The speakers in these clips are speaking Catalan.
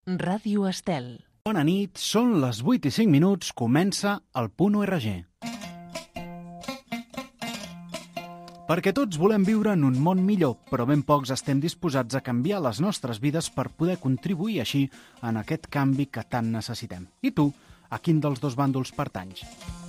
Ràdio Estel. Bona nit, són les 8:05, comença el Punt ORG. Perquè tots volem viure en un món millor, però ben pocs estem disposats a canviar les nostres vides per poder contribuir així en aquest canvi que tant necessitem. I tu, a quin dels dos bàndols pertanys?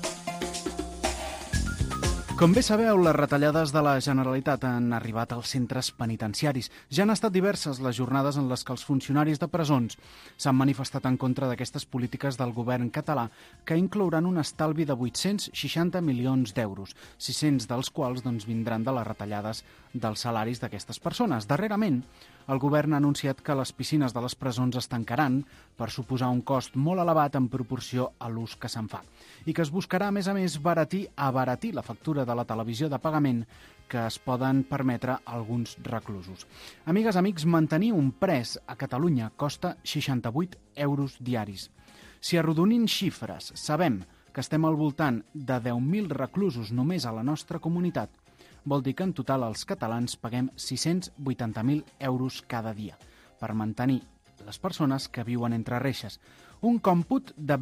Com bé sabeu, les retallades de la Generalitat han arribat als centres penitenciaris. Ja han estat diverses les jornades en les que els funcionaris de presons s'han manifestat en contra d'aquestes polítiques del govern català, que inclouran un estalvi de 860 milions d'euros, 600 dels quals vindran de les retallades dels salaris d'aquestes persones. Darrerament, el govern ha anunciat que les piscines de les presons es tancaran per suposar un cost molt elevat en proporció a l'ús que se'n fa i que es buscarà, a més, abaratir la factura de la televisió de pagament que es poden permetre alguns reclusos. Amigues, amics, mantenir un pres a Catalunya costa 68 euros diaris. Si arrodonint xifres sabem que estem al voltant de 10.000 reclusos només a la nostra comunitat, vol dir que en total els catalans paguem 680.000 euros cada dia per mantenir les persones que viuen entre reixes, un còmput de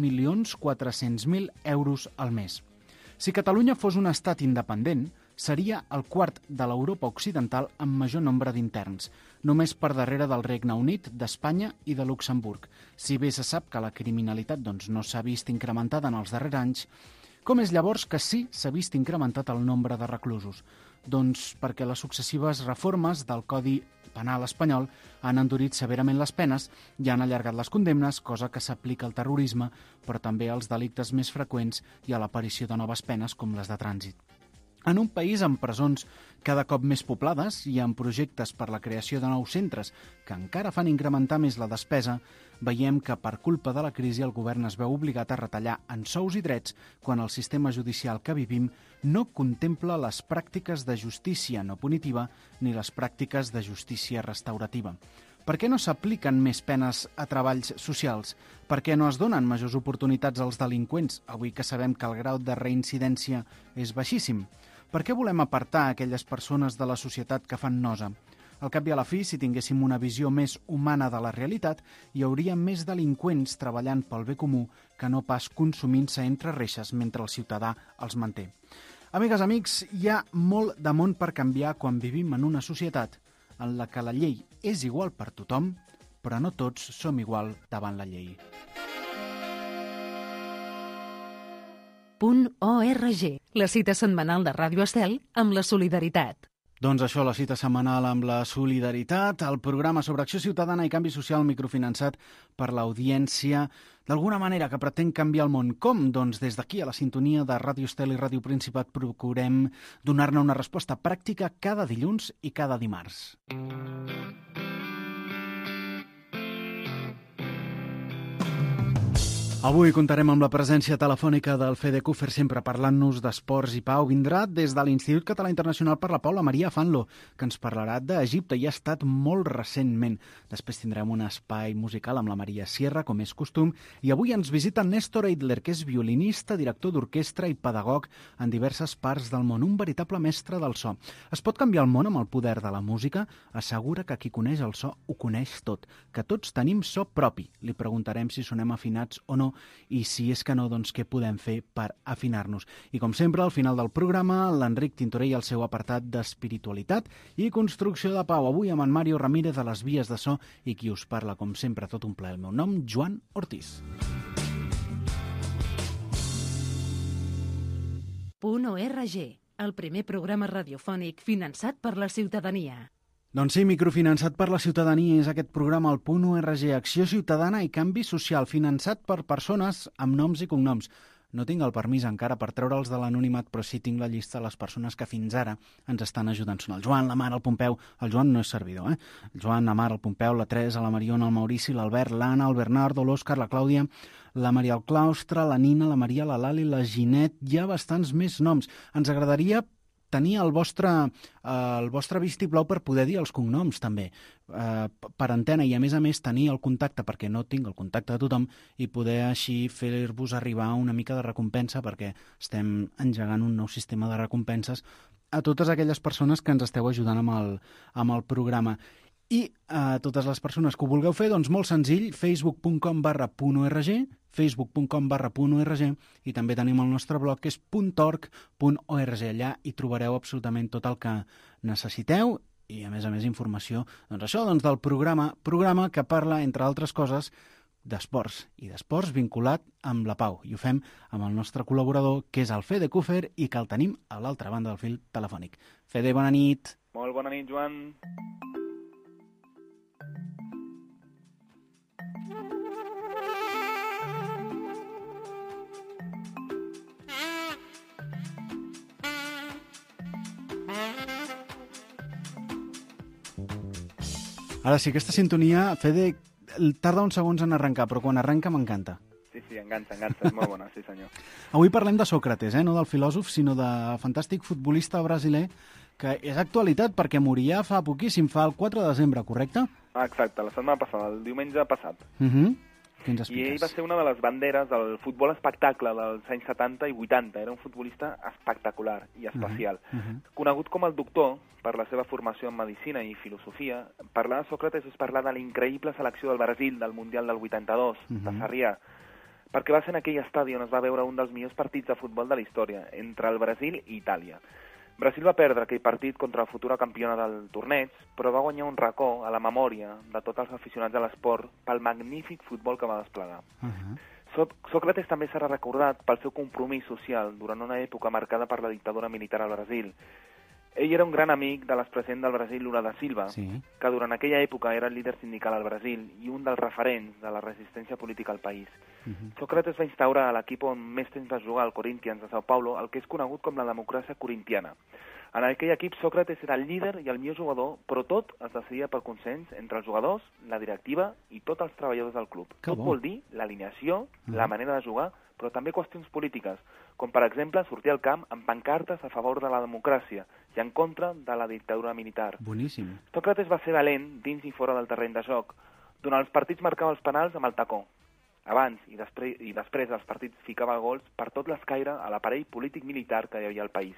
20.400.000 euros al mes. Si Catalunya fos un estat independent, seria el quart de l'Europa occidental amb major nombre d'interns, només per darrere del Regne Unit, d'Espanya i de Luxemburg. Si bé se sap que la criminalitat no s'ha vist incrementada en els darrers anys, com és llavors que sí s'ha vist incrementat el nombre de reclusos? Doncs perquè les successives reformes del Codi Penal espanyol han endurit severament les penes i han allargat les condemnes, cosa que s'aplica al terrorisme, però també als delictes més freqüents i a l'aparició de noves penes com les de trànsit. En un país amb presons cada cop més poblades i amb projectes per la creació de nous centres que encara fan incrementar més la despesa, veiem que per culpa de la crisi el govern es veu obligat a retallar en sous i drets quan el sistema judicial que vivim no contempla les pràctiques de justícia no punitiva ni les pràctiques de justícia restaurativa. Per què no s'apliquen més penes a treballs socials? Per què no es donen majors oportunitats als delinqüents, avui que sabem que el grau de reincidència és baixíssim? Per què volem apartar aquelles persones de la societat que fan nosa? Al cap i a la fi, si tinguéssim una visió més humana de la realitat, hi hauria més delinqüents treballant pel bé comú que no pas consumint-se entre reixes mentre el ciutadà els manté. Amigues, amics, hi ha molt de món per canviar quan vivim en una societat en la que la llei és igual per tothom, però no tots som igual davant la llei. Punt ORG, la cita setmanal de Ràdio Estel amb la solidaritat. Doncs això, la cita setmanal amb la solidaritat, el programa sobre acció ciutadana i canvi social microfinançat per l'audiència, d'alguna manera que pretén canviar el món. Com? Doncs des d'aquí, a la sintonia de Ràdio Estel i Ràdio Principat, procurem donar-ne una resposta pràctica cada dilluns i cada dimarts. Avui comptarem amb la presència telefònica del FEDECUFER, sempre parlant-nos d'esports i pau. Vindrà des de l'Institut Català Internacional per la Pau la Maria Fanlo, que ens parlarà d'Egipte i ha estat molt recentment. Després tindrem un espai musical amb la Maria Sierra, com és costum, i avui ens visita Néstor Eidler, que és violinista, director d'orquestra i pedagog en diverses parts del món, un veritable mestre del so. Es pot canviar el món amb el poder de la música? Assegura que qui coneix el so ho coneix tot, que tots tenim so propi. Li preguntarem si sonem afinats o no, i si és que no, doncs què podem fer per afinar-nos. I com sempre, al final del programa, l'Enric Tintoré i el seu apartat d'espiritualitat i construcció de pau. Avui amb en Mario Ramírez a les vies de so i qui us parla, com sempre, tot un plaer. El meu nom, Joan Ortiz. Punt ORG, el primer programa radiofònic finançat per la ciutadania. Doncs sí, microfinançat per la ciutadania és aquest programa, el Punt ORG, Acció Ciutadana i Canvi Social, finançat per persones amb noms i cognoms. No tinc el permís encara per treure'ls de l'anonimat, però sí tinc la llista de les persones que fins ara ens estan ajudant. Són el Joan, la Mar, el Pompeu... El Joan no és servidor, El Joan, la Mar, el Pompeu, la Teresa, la Mariona, el Maurici, l'Albert, l'Anna, el Bernardo, l'Òscar, la Clàudia, la Maria del Claustre, la Nina, la Maria, la Lali, la Ginet... Hi ha bastants més noms. Ens agradaria tenir el vostre vistiplau per poder dir els cognoms també per antena i a més tenir el contacte, perquè no tinc el contacte de tothom, i poder així fer-vos arribar una mica de recompensa, perquè estem engegant un nou sistema de recompenses a totes aquelles persones que ens esteu ajudant amb el programa. I a totes les persones que ho vulgueu fer, doncs molt senzill, facebook.com/.org, facebook.com/.org, i també tenim el nostre blog que és .org.org. Allà hi trobareu absolutament tot el que necessiteu i, a més, informació, doncs això, doncs del programa que parla, entre altres coses, d'esports, i d'esports vinculat amb la pau. I ho fem amb el nostre col·laborador, que és el Fede Kufer, i que el tenim a l'altra banda del fil telefònic. Fede, bona nit. Molt bona nit, Joan. Ara sí, aquesta sintonia, Fede, tarda uns segons en arrencar, però quan arrenca m'encanta. Sí, enganxa, és molt bona, sí senyor. Avui parlem de Sòcrates, no del filòsof, sinó de fantàstic futbolista brasiler, que és actualitat perquè moria fa poquíssim, fa el 4 de desembre, correcte? Exacte, la setmana passada, el diumenge passat. Què ens expliques? I ell va ser una de les banderes del futbol espectacle dels anys 70 i 80. Era un futbolista espectacular i especial. Conegut com el doctor per la seva formació en medicina i filosofia, parlar de Sòcrates és parlar de l'increïble selecció del Brasil del Mundial del 82, de Sarrià, perquè va ser en aquell estadi on es va veure un dels millors partits de futbol de la història, entre el Brasil i Itàlia. Brasil va perdre aquell partit contra la futura campiona del torneig, però va guanyar un racó a la memòria de tots els aficionats de l'esport pel magnífic futbol que va desplegar. Sòcrates també serà recordat pel seu compromís social durant una època marcada per la dictadura militar al Brasil. Ell era un gran amic de l'expresident del Brasil, Lula da Silva, que durant aquella època era el líder sindical al Brasil i un dels referents de la resistència política al país. Sòcrates va instaurar a l'equip on més temps va jugar, el Corinthians de Sao Paulo, el que és conegut com la democràcia corintiana. En aquell equip Sòcrates era el líder i el millor jugador, però tot es decidia per consens entre els jugadors, la directiva i tots els treballadors del club. Tot vol dir l'alineació, la manera de jugar, però també qüestions polítiques, com per exemple sortir al camp amb pancartes a favor de la democràcia i en contra de la dictadura militar. Boníssim. Sòcrates va ser valent dins i fora del terreny de joc. Durant els partits marcava els penals amb el tacó. Abans i després dels partits ficava gols per tot l'escaire a l'aparell polític-militar que hi havia al país.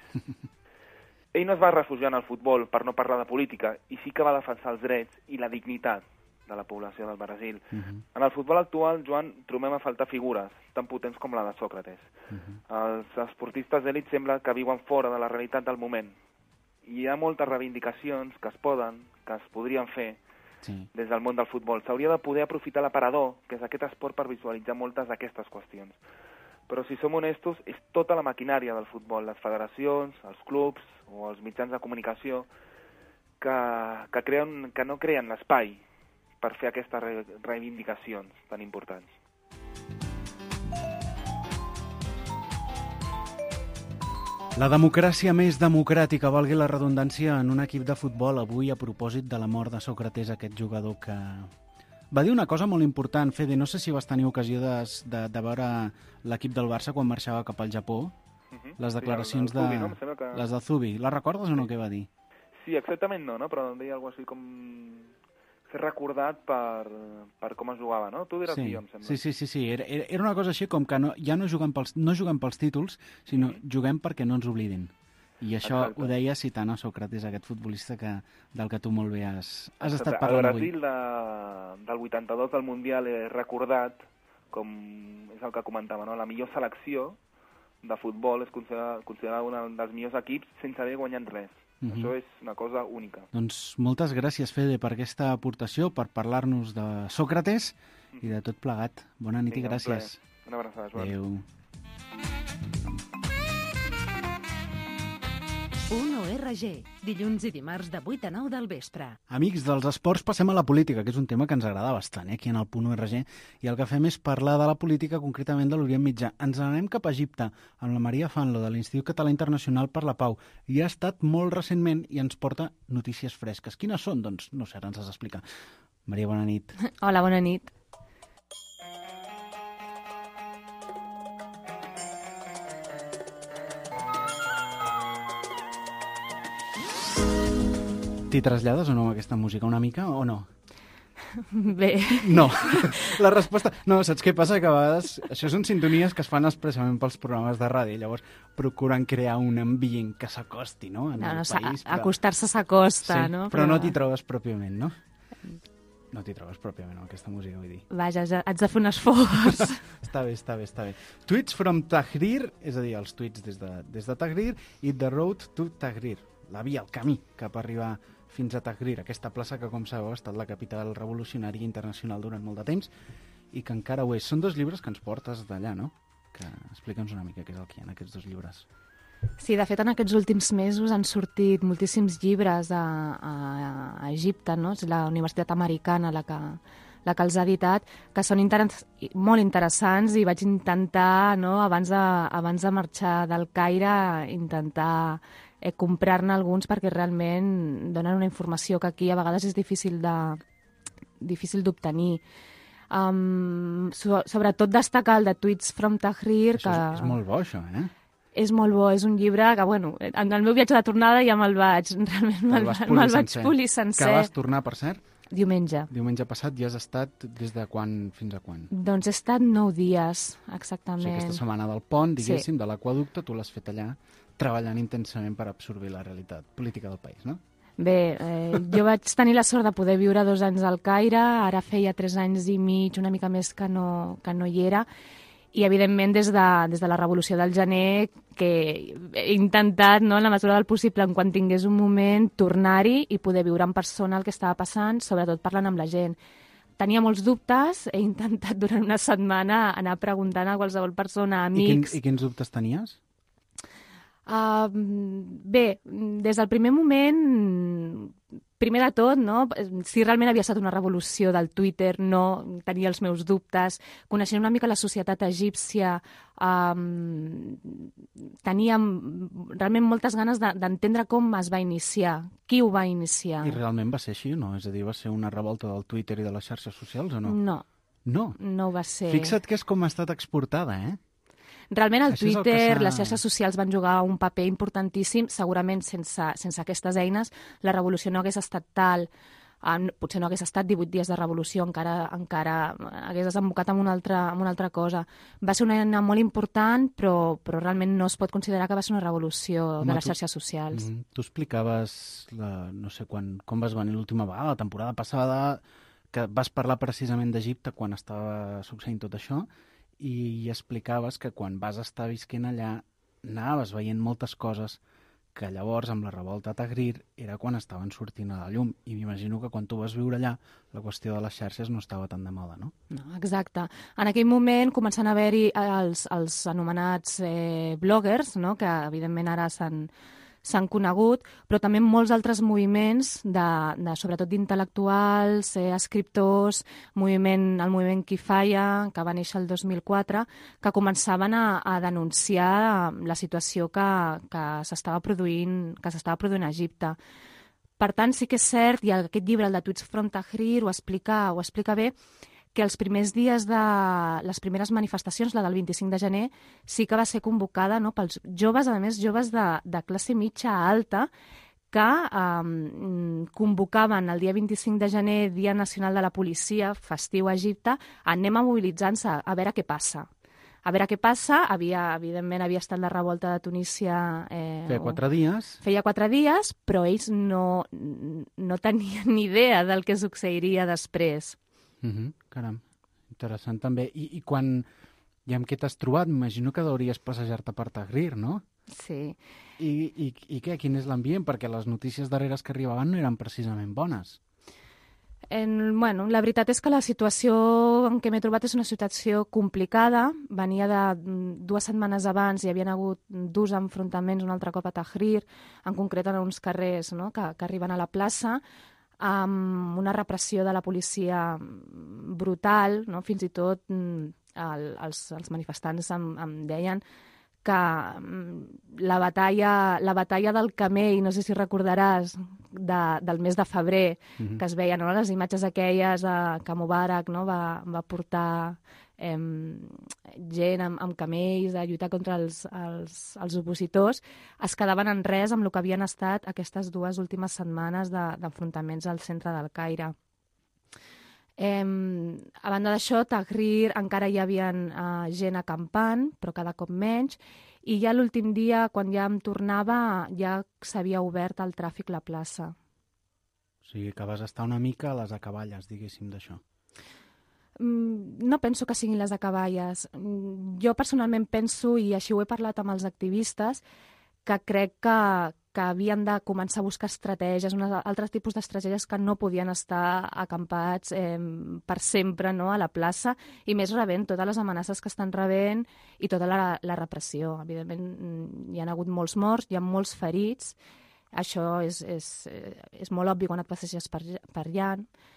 Ell no es va refugiar en el futbol per no parlar de política i sí que va defensar els drets i la dignitat de la població del Brasil. En el futbol actual, Joan, trobem a faltar figures tan potents com la de Sòcrates. Els esportistes d'elit sembla que viuen fora de la realitat del moment. I hi ha moltes reivindicacions que es podrien fer des del món del futbol. S'hauria de poder aprofitar l'aparador, que és aquest esport, per visualitzar moltes d'aquestes qüestions. Però si som honestos, és tota la maquinària del futbol, les federacions, els clubs o els mitjans de comunicació que no creen l'espai per fer aquestes reivindicacions tan importants. La democràcia més democràtica, valgui la redundància, en un equip de futbol avui a propòsit de la mort de Sòcrates, aquest jugador que va dir una cosa molt important. Fede, no sé si vas tenir ocasió de veure l'equip del Barça quan marxava cap al Japó, les declaracions de... Les de Zubi. Les recordes o no, què va dir? Sí, exactament no, però deia alguna cosa així com... ser recordat per com es jugava, no? Tu diràs sí, em sembla. Sí. Era una cosa així com que ja no juguem pels títols, sinó juguem perquè no ens oblidin. I això ho deia citant a Sòcrates, aquest futbolista del que tu molt bé has estat parlant avui. El Brasil del 82 del Mundial és recordat, com és el que comentava, no? La millor selecció de futbol és considerada un dels millors equips sense haver guanyat res. Això és una cosa única. Doncs moltes gràcies, Fede, per aquesta aportació, per parlar-nos de Sòcrates i de tot plegat. Bona nit i gràcies. Una abraçada, Joan. Adéu. UNORG, dilluns i dimarts de 8 a 9 del vespre. Amics, dels esports passem a la política, que és un tema que ens agrada bastant, aquí en el .org, i el que fem és parlar de la política, concretament de l'Orient Mitjà. Ens anem cap a Egipte, amb la Maria Fanlo, de l'Institut Català Internacional per la Pau. I ha estat molt recentment i ens porta notícies fresques. Quines són? Doncs no sé, ara ens has d'explicar. Maria, bona nit. Hola, bona nit. T'hi trasllades o no aquesta música una mica o no? Bé. No. La resposta... No, saps què passa? Que a vegades això són sintonies que es fan expressament pels programes de ràdio, llavors procuren crear un ambient que s'acosti, no? En el país, acostar-se s'acosta, sí, no? Però no t'hi trobes pròpiament, no? No t'hi trobes pròpiament amb aquesta música, vull dir. Vaja, haig de fer un esforç. Està bé. Tweets from Tahrir, és a dir, els tuits des de Tahrir, i The Road to Tahrir, la via, el camí cap a arribar fins a Tahrir, aquesta plaça que, com sabeu, ha estat la capital revolucionària internacional durant molt de temps i que encara ho és. Són 2 llibres que ens portes d'allà, no? Que explica'ns una mica què és el que hi ha en aquests 2 llibres. Sí, de fet, en aquests últims mesos han sortit moltíssims llibres a Egipte, no? És la Universitat Americana la que els ha editat, que són molt interessants, i vaig intentar, no, abans de marxar del Caire, intentar comprar-ne alguns, perquè realment donen una informació que aquí a vegades és difícil d'obtenir. Sobretot destacar el de Tweets from Tahrir. És molt bo, això, eh? És molt bo, és un llibre que, bueno, en el meu viatge de tornada ja me'l vaig polir sencer. Que vas tornar, per cert? Diumenge. Diumenge passat, i has estat des de quan fins a quan? Doncs he estat 9 dies, exactament. O sigui, aquesta setmana del pont, diguéssim, de l'aqüeducte, tu l'has fet allà, treballant intensament per absorbir la realitat política del país, no? Bé, jo vaig tenir la sort de poder viure 2 anys al Caire, ara feia 3 anys i mig, una mica més que no hi era, i evidentment des de la Revolució del Gener, que he intentat, no, en la mesura del possible, en quan tingués un moment, tornar-hi i poder viure en persona el que estava passant, sobretot parlant amb la gent. Tenia molts dubtes, he intentat durant una setmana anar preguntant a qualsevol persona, amics... I quins dubtes tenies? Bé, des del primer moment, primer de tot, no, si realment havia estat una revolució del Twitter, no, tenia els meus dubtes. Coneixent una mica la societat egípcia, tenia realment moltes ganes d'entendre com es va iniciar, qui ho va iniciar. I realment va ser així o no? És a dir, va ser una revolta del Twitter i de les xarxes socials o no? No. No? No va ser. Fixa't que és com ha estat exportada, eh? Realment el Twitter, les xarxes socials van jugar un paper importantíssim. Segurament sense aquestes eines la revolució no hagués estat tal, potser no hagués estat 18 dies de revolució, encara hagués desembocat en una altra cosa. Va ser una eina molt important, però realment no es pot considerar que va ser una revolució de les xarxes socials. Tu explicaves, no sé com vas venir l'última vegada, la temporada passada, que vas parlar precisament d'Egipte quan estava succeint tot això, i explicaves que quan vas estar visquent allà anaves veient moltes coses que llavors amb la revolta a Tahrir era quan estaven sortint a la llum, i m'imagino que quan tu vas viure allà la qüestió de les xarxes no estava tan de moda, no? No, exacte. En aquell moment començant a haver-hi els anomenats bloggers, no? Que evidentment ara s'han conegut, però també molts altres moviments, sobretot d'intel·lectuals, escriptors, el moviment Kifaya, que va néixer el 2004, que començaven a denunciar la situació que s'estava produint a Egipte. Per tant, sí que és cert, i aquest llibre, el de Tweets from Tahrir, ho explica bé, que els primers dies de les primeres manifestacions, la del 25 de gener, sí que va ser convocada, no, pels joves, a més joves de classe mitja alta, que convocaven el dia 25 de gener, Dia Nacional de la Policia, festiu a Egipte, anem a mobilitzar-nos a veure què passa. A veure què passa, evidentment havia estat la revolta de Tunísia... Feia 4 dies. Feia 4 dies, però ells no tenien ni idea del que succeiria després. Caram, interessant també. I quan, i amb què t'has trobat? M'imagino que deuries passejar-te per Tahrir, no? Sí. I què? Quin és l'ambient? Perquè les notícies darreres que arribaven no eren precisament bones. La veritat és que la situació en què m'he trobat és una situació complicada. Venia de 2 setmanes abans, hi havia hagut 2 enfrontaments un altre cop a Tahrir, en concret en uns carrers, no?, que arriben a la plaça, amb una repressió de la policia brutal, no? Fins i tot els manifestants em deien que la batalla del Camell, no sé si recordaràs, del mes de febrer, que es veien, no?, les imatges aquelles que Mubarak, no?, va portar gent amb camells a lluitar contra els opositors, es quedaven en res amb el que havien estat aquestes 2 últimes setmanes d'enfrontaments al centre del Caire. A banda d'això, Tahrir encara hi havia gent acampant, però cada cop menys, i ja l'últim dia, quan ja em tornava, ja s'havia obert el tràfic a la plaça. O O sigui, que vas estar una mica a les acaballes, diguéssim, d'això. No penso que siguin les acaballes. Jo personalment penso, i així ho he parlat amb els activistes, que crec que havien de començar a buscar estratègies, altres tipus d'estratègies que no podien estar acampats per sempre, no?, a la plaça, i més rebent totes les amenaces que estan rebent i tota la repressió. Evidentment, hi ha hagut molts morts, hi ha molts ferits. Això és molt obvi quan et passeges per allà.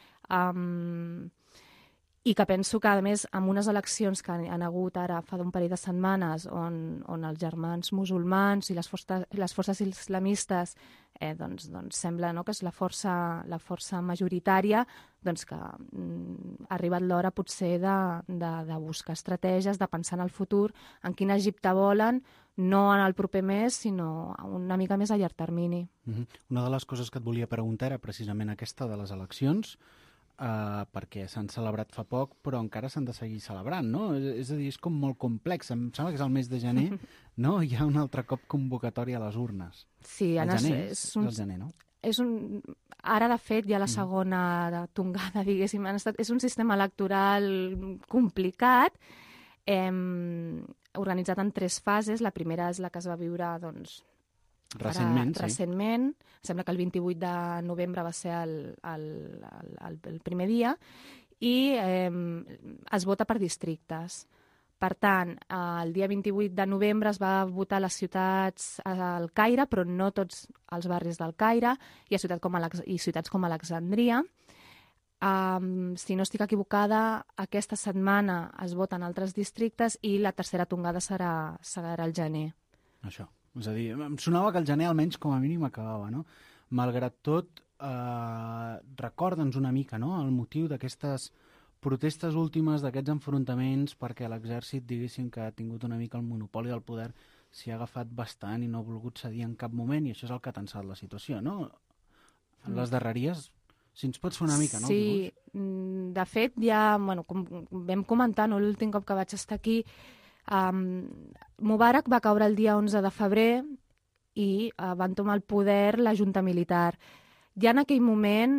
I que penso que, a més, amb unes eleccions que han hagut ara fa d'un parell de setmanes on els germans musulmans i les forces islamistes doncs sembla, no?, que és la força majoritària, doncs que ha arribat l'hora potser de buscar estratègies, de pensar en el futur, en quin Egipte volen, no en el proper mes, sinó una mica més a llarg termini. Una de les coses que et volia preguntar era precisament aquesta de les eleccions, perquè s'han celebrat fa poc, però encara s'han de seguir celebrant, no? És a dir, és com molt complex. Em sembla que és el mes de gener, no? Hi ha un altre cop convocatòria a les urnes. Sí, el gener, és el gener, no? Ara, de fet, hi ha la segona tongada, diguéssim. És un sistema electoral complicat, organitzat en 3 fases. La primera és la que es va viure, doncs, recentment. Sembla que el 28 de novembre va ser el primer dia, i es vota per districtes. Per tant, el dia 28 de novembre es va votar a les ciutats al Caire, però no tots els barris del Caire, i a ciutats com Alexandria. Si no estic equivocada, aquesta setmana es vota en altres districtes i la tercera tongada serà el gener. Això. És a dir, em sonava que el gener almenys com a mínim acabava, no? Malgrat tot, recorda'ns una mica, no?, el motiu d'aquestes protestes últimes, d'aquests enfrontaments, perquè l'exèrcit, diguéssim, que ha tingut una mica el monopoli del poder, s'hi ha agafat bastant i no ha volgut cedir en cap moment, i això és el que ha tensat la situació, no? En les darreries, si ens pots fer una mica, no? Sí, de fet, ja, com vam comentar, no, l'últim cop que vaig estar aquí, Mubarak va caure el dia 11 de febrer i van tomar el poder la junta militar. Ja en aquell moment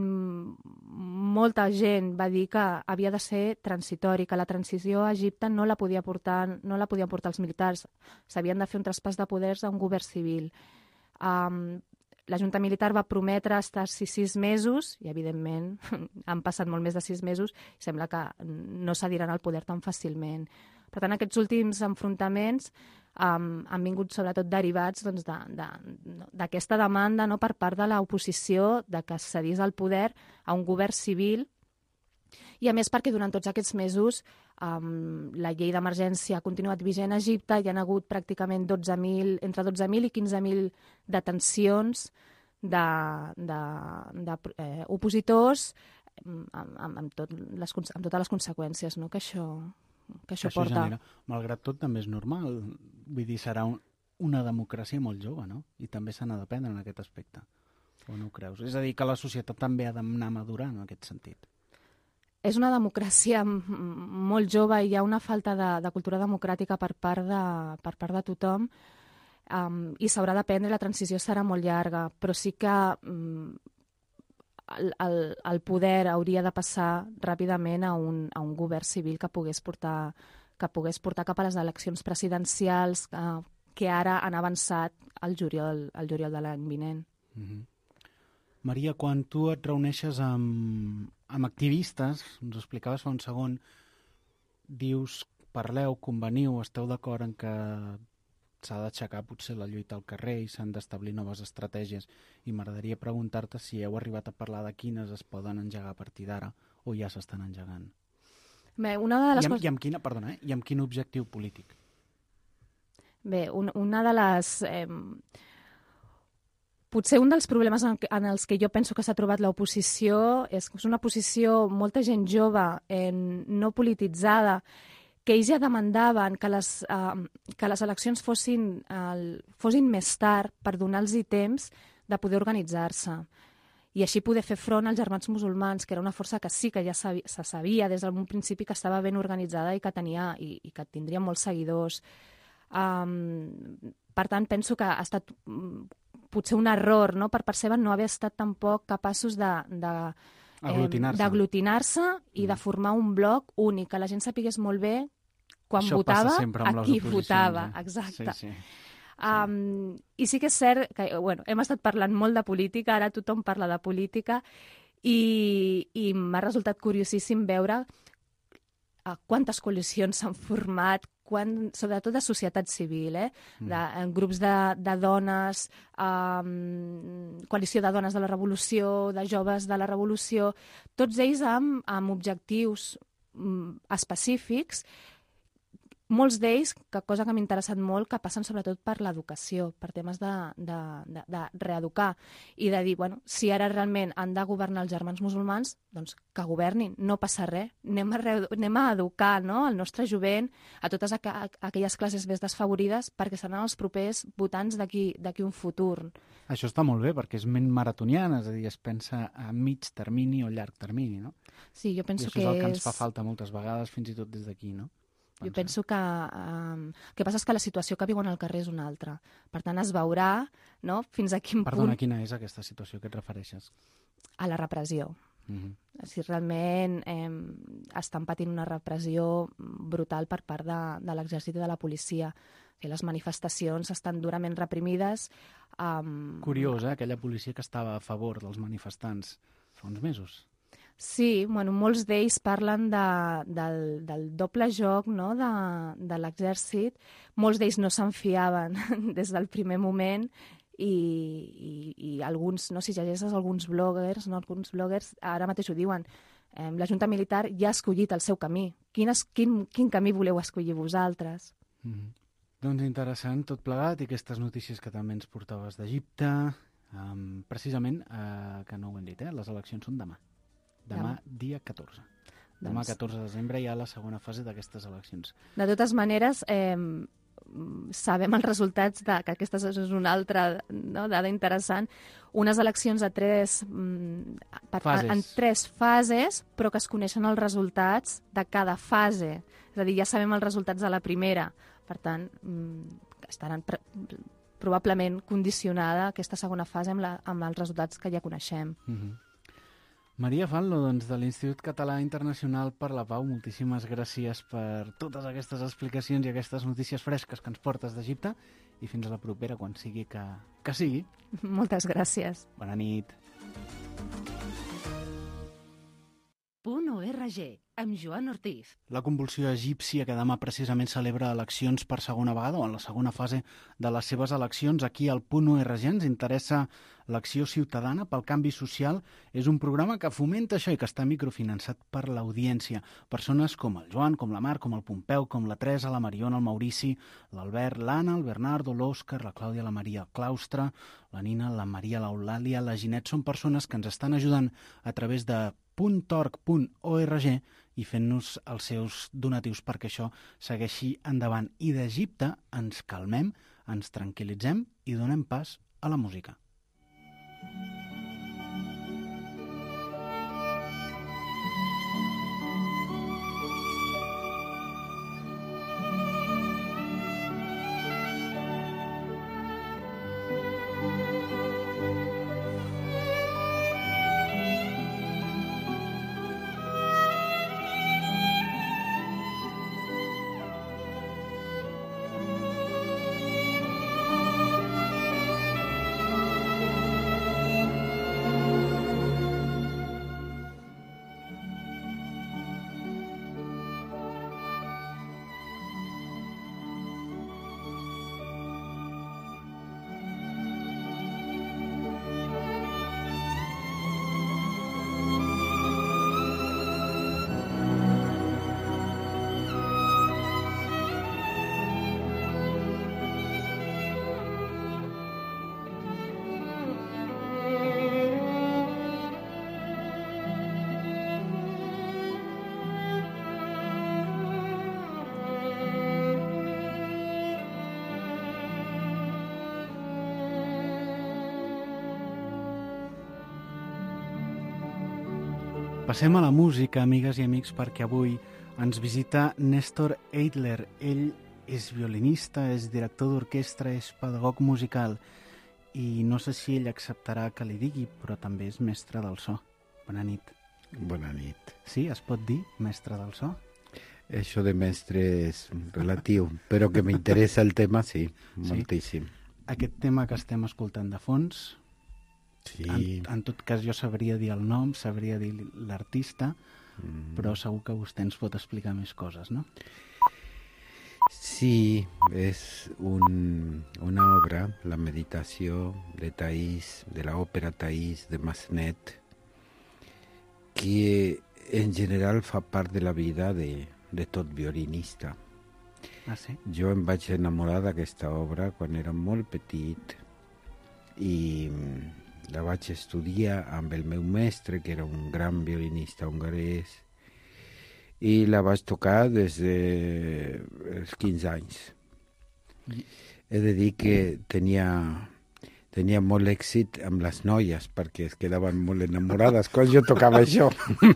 molta gent va dir que havia de ser transitori, que la transició a Egipte no la podien portar els militars, s'havien de fer un traspàs de poders a un govern civil. La junta militar va prometre estar-s'hi 6 mesos i, evidentment, han passat molt més de 6 mesos i sembla que no cediran al poder tan fàcilment. Per tant, aquests últims enfrontaments han vingut sobretot derivats d'aquesta demanda, no, per part de l'oposició de que es cedís el poder a un govern civil, i a més perquè durant tots aquests mesos la llei d'emergència ha continuat vigent a Egipte, hi ha hagut pràcticament entre 12.000 i 15.000 detencions d'opositors amb totes les conseqüències, no, que això porta. Genera. Malgrat tot, també és normal. Vull dir, serà una democràcia molt jove, no? I també se n'ha d'aprendre en aquest aspecte. O no ho creus? És a dir, que la societat també ha d'anar madurant en aquest sentit. És una democràcia molt jove i hi ha una falta de cultura democràtica per part de tothom, i s'haurà d'aprendre, la transició serà molt llarga, però sí que el poder hauria de passar ràpidament a un govern civil que pogués portar cap a les eleccions presidencials que ara han avançat al juliol de l'any vinent. Maria, quan tu et reuneixes amb activistes, ens ho explicaves fa un segon, dius, parleu, conveniu, esteu d'acord en que s'ha d'aixecar potser la lluita al carrer i s'han d'establir noves estratègies, i m'agradaria preguntar-te si heu arribat a parlar de quines es poden engegar a partir d'ara o ja s'estan engegant. Bé, una de les I amb quin objectiu polític? Bé, una de les... Potser un dels problemes en els que jo penso que s'ha trobat l'oposició és una posició, molta gent jove, no polititzada, que ells ja demandaven que les eleccions fossin més tard per donar-los temps de poder organitzar-se i així poder fer front als germans musulmans, que era una força que sí que ja se sabia des d'un principi que estava ben organitzada i que tindria molts seguidors. Per tant, penso que ha estat potser un error, no?, per part seva no haver estat tampoc capaços d'aglutinar-se i de formar un bloc únic, que la gent sapigués molt bé quan Això votava a qui votava. Exacte. Sí. I sí que és cert que hem estat parlant molt de política, ara tothom parla de política, i m'ha resultat curiosíssim veure quantes coalicions s'han format, sobretot de societat civil, en grups de dones, coalició de dones de la revolució, de joves de la revolució, tots ells amb objectius específics, molts d'ells, cosa que m'ha interessat molt, que passen sobretot per l'educació, per temes de reeducar i de dir, si ara realment han de governar els germans musulmans, doncs que governin, no passa res. Anem a educar, no?, el nostre jovent, a totes aquelles classes més desfavorides, perquè seran els propers votants d'aquí un futur. Això està molt bé, perquè és ment maratoniana, és a dir, es pensa a mig termini o llarg termini, no? Sí, jo penso que és el que ens fa falta moltes vegades, fins i tot des d'aquí, no? Jo penso que el que passa és que la situació que viuen al carrer és una altra. Per tant, es veurà, no?, fins a quin punt... Perdona, quina és aquesta situació que et refereixes? A la repressió. Si realment estan patint una repressió brutal per part de l'exèrcit i de la policia. Les manifestacions estan durament reprimides. Curiós, aquella policia que estava a favor dels manifestants fa uns mesos. Sí, molts d'ells parlen del doble joc, no?, de l'exèrcit. Molts d'ells no se'n fiaven des del primer moment i alguns, no, si llegeixes alguns bloggers ara mateix ho diuen, la Junta Militar ja ha escollit el seu camí. Quin camí voleu escollir vosaltres? Doncs interessant tot plegat, i aquestes notícies que també ens portaves d'Egipte, precisament, que no ho hem dit, les eleccions són demà. Demà, dia 14. Demà, 14 de desembre, hi ha la segona fase d'aquestes eleccions. De totes maneres, sabem els resultats, que aquesta és una altra dada interessant, unes eleccions en 3 fases, però que es coneixen els resultats de cada fase. És a dir, ja sabem els resultats de la primera. Per tant, estaran probablement condicionada aquesta segona fase amb els resultats que ja coneixem. Maria Fanlo, doncs, de l'Institut Català Internacional per la Pau, moltíssimes gràcies per totes aquestes explicacions i aquestes notícies fresques que ens portes d'Egipte, i fins a la propera, quan sigui que sigui. Moltes gràcies. Bona nit. .org, amb Joan Ortiz. La convulsió egípcia, que demà precisament celebra eleccions per segona vegada, o en la segona fase de les seves eleccions, aquí al .org ens interessa l'acció ciutadana pel canvi social. És un programa que fomenta això i que està microfinançat per l'audiència. Persones com el Joan, com la Mar, com el Pompeu, com la Teresa, la Mariona, el Maurici, l'Albert, l'Anna, el Bernardo, l'Òscar, la Clàudia, la Maria, el Claustre, la Nina, la Maria, l'Eulàlia, la Ginet. Són persones que ens estan ajudant a través de .org i fent-nos els seus donatius perquè això segueixi endavant. I d'Egipte ens calmem, ens tranquil·litzem i donem pas a la música. Passem a la música, amigues i amics, perquè avui ens visita Néstor Eidler. Ell és violinista, és director d'orquestra, és pedagog musical i no sé si ell acceptarà que li digui, però també és mestre del so. Bona nit. Bona nit. Sí, es pot dir mestre del so? Això de mestre és relatiu, però que m'interessa el tema, sí, moltíssim. Aquest tema que estem escoltant de fons, sí. En tot cas jo sabria dir el nom, sabria dir l'artista, però segur que vostè ens pot explicar més coses, no? Sí, és una obra, la meditació de Thais, de l'òpera Thais de Massenet, que en general fa part de la vida de tot violinista. Ah, sí? Jo em vaig enamorar d'aquesta obra quan era molt petit i la vaig estudiar amb el meu mestre, que era un gran violinista hongarès, i la vaig tocar des dels 15 anys. He de dir que tenia molt èxit amb les noies, perquè es quedaven molt enamorades quan jo tocava això.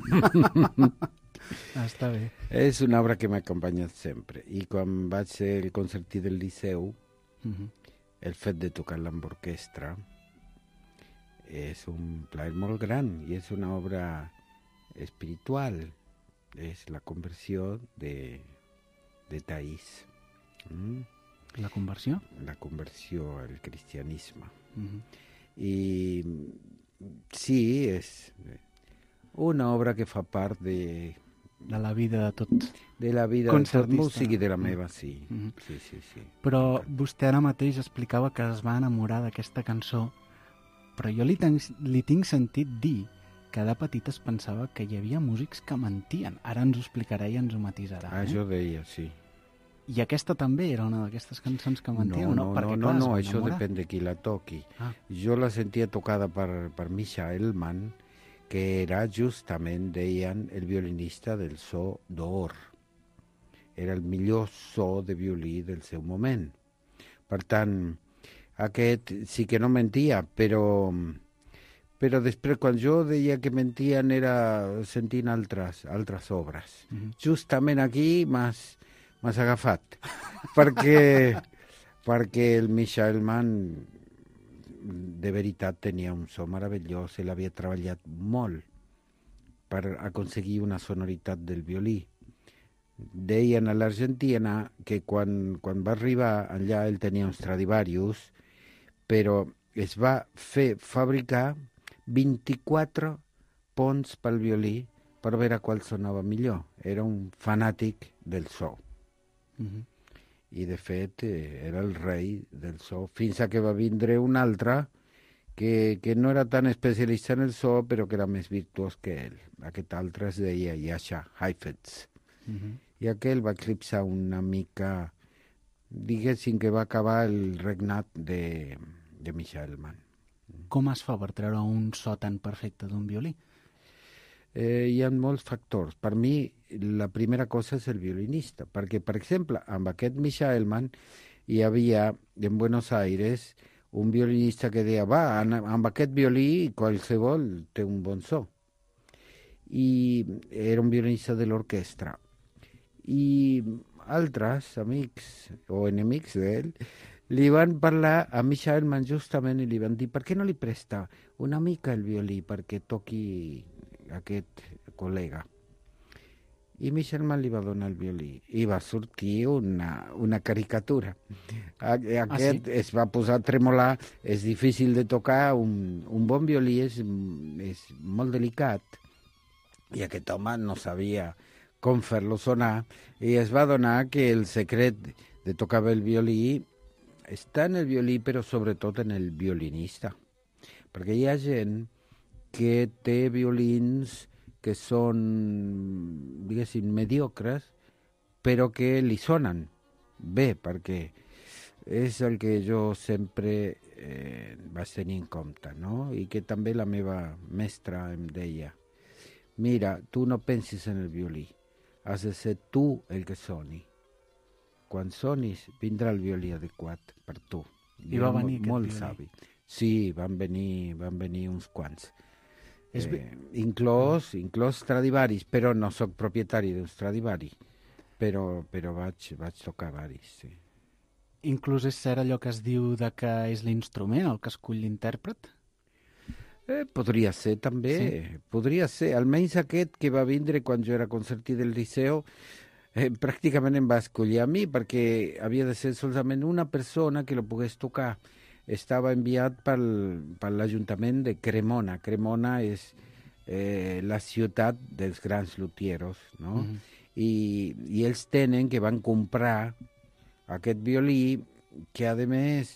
Està bé. És una obra que m'ha acompanyat sempre. I quan vaig ser el concertí del Liceu, el fet de tocar-la amb orquestra és un plaer molt gran i és una obra espiritual. És la conversió de Thais. La conversió? La conversió al cristianisme. I sí, és una obra que fa part de la vida de tot. De la vida de tot músic i de la meva, sí. Sí. Però vostè ara mateix explicava que es va enamorar d'aquesta cançó, però jo li tinc sentit dir que de petit es pensava que hi havia músics que mentien. Ara ens ho explicarà i ens ho matisarà. Jo deia, sí. I aquesta també era una d'aquestes cançons que mentien? No, això depèn de qui la toqui. Jo la sentia tocada per Misha Elman, que era justament, deien, el violinista del so d'or. Era el millor so de violí del seu moment. Per tant, aquest sí que no mentia, però després, quan jo deia que mentien, era sentint altres obres. Justament aquí m'has agafat, perquè el Misha Elman de veritat tenia un so meravellós, ell havia treballat molt per aconseguir una sonoritat del violí. Deien a l'Argentina que quan va arribar allà ell tenia un Stradivarius, però es va fer fabricar 24 ponts pel violí per veure qual sonava millor. Era un fanàtic del so. I de fet era el rei del so, fins a que va vindre un altre que no era tan especialista en el so, però que era més virtuós que ell. Aquest altre es deia Jascha Heifetz. I aquell va eclipsar una mica, diguéssim que va acabar el regnat de Misha Elman. Com es fa per treure un so tan perfecte d'un violí? Hi ha molts factors. Per mi, la primera cosa és el violinista, perquè, per exemple, amb aquest Misha Elman hi havia, en Buenos Aires, un violinista que deia, amb aquest violí qualsevol té un bon so. I era un violinista de l'orquestra. I altres amics o enemics d'ell li van parlar a Misha Elman justament i li van dir per què no li presta una mica el violí perquè toqui aquest col·lega. I Misha Elman li va donar el violí i va sortir una caricatura. Aquest es va posar a tremolar, és difícil de tocar, un bon violí és molt delicat i aquest home no sabia com fer-lo sonar i es va adonar que el secret de tocar bé el violí està en el violí, però sobretot en el violinista. Perquè hi ha gent que té violins que són, diguéssim, mediocres, però que li sonen bé, perquè és el que jo sempre vaig tenir en compte, no? I que també la meva mestra em deia, mira, tu no pensis en el violí, has de ser tu el que soni. Quan sonis, vindrà el violí adequat per tu. I va venir aquest molt violí? Savi. Sí, van venir uns quants. Inclòs Stradivaris, però no sóc propietari d'un Stradivari, però vaig tocar varis, sí. Inclús és cert allò que es diu de que és l'instrument el que escull l'intèrpret? Podria ser també, sí. Podria ser. Almenys aquest que va vindre quan jo era concertí del Liceu, pràcticament em va escollir a mi perquè havia de ser solament una persona que lo pogués tocar. Estava enviat per l'Ajuntament de Cremona. Cremona és la ciutat dels grans luthieros, no? I ells tenen que van comprar aquest violí que, a més,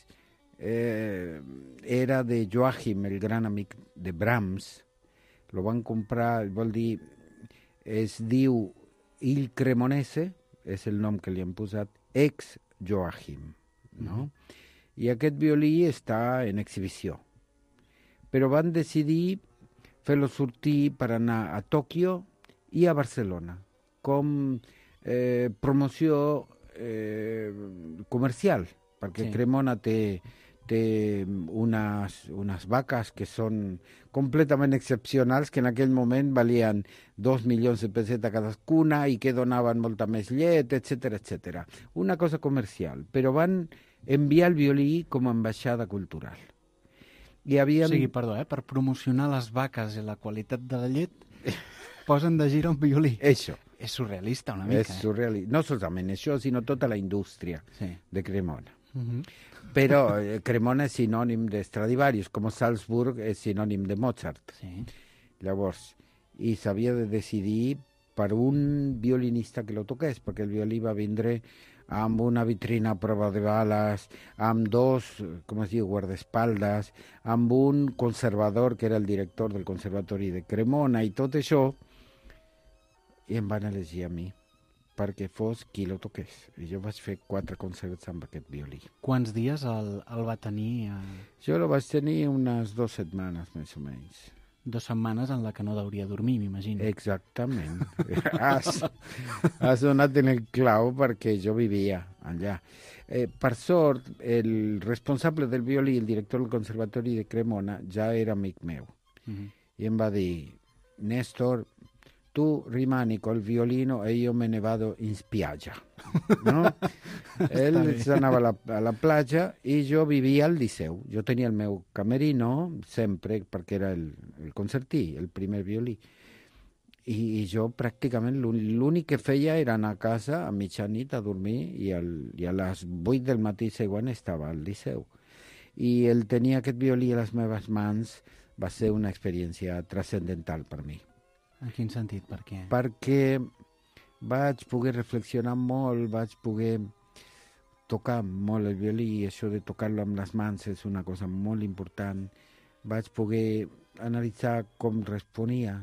era de Joachim, el gran amic de Brahms. Lo van comprar, vol dir, es diu Il Cremonese, és el nom que li han posat, ex Joachim, no? I aquest violí està en exhibició. Però van decidir fer-lo sortir per anar a Tòquio i a Barcelona, com promoció comercial, perquè sí. Cremona té unes vaques que són completament excepcionals, que en aquell moment valien 2 milions de pessetes cadascuna i que donaven molta més llet, etc etc. Una cosa comercial, però van enviar el violí com a ambaixada cultural. I havien... O sigui, perdó, per promocionar les vaques i la qualitat de la llet, posen de gira un violí. Això. És surrealista una mica. És surrealista. No solament això, sinó tota la indústria de Cremona. Però Cremona és sinònim de Stradivarius, com Salzburg és sinònim de Mozart. Sí. Llavors, i s'havia de decidir per un violinista que lo toqués, perquè el violí va vindre amb una vitrina a prova de bales, amb 2, com es diu, guardaespaldes, amb un conservador que era el director del Conservatori de Cremona i tot això, i em van elegir a mi perquè fos qui lo toqués. I jo vaig fer 4 concerts amb aquest violí. Quants dies el va tenir? Jo lo vaig tenir unes 2 setmanes, més o menys. 2 setmanes en la que no deuria dormir, m'imagino. Exactament. Has donat en el clau perquè jo vivia allà. Per sort, el responsable del violí, el director del Conservatori de Cremona, ja era amic meu. I em va dir, Néstor, tu rimani col violino e io me ne vado in spiaggia. No? Ell s'anava a la platja i jo vivia al Liceu. Jo tenia el meu camerino sempre, perquè era el concertí, el primer violí. I jo pràcticament l'únic que feia era anar a casa a mitjanit a dormir i a les 8 del matí següent estava al Liceu. I el tenir aquest violí a les meves mans va ser una experiència transcendental per mi. En quin sentit? Per què? Perquè vaig poder reflexionar molt, vaig poder tocar molt el violí, i això de tocar-lo amb les mans és una cosa molt important. Vaig poder analitzar com responia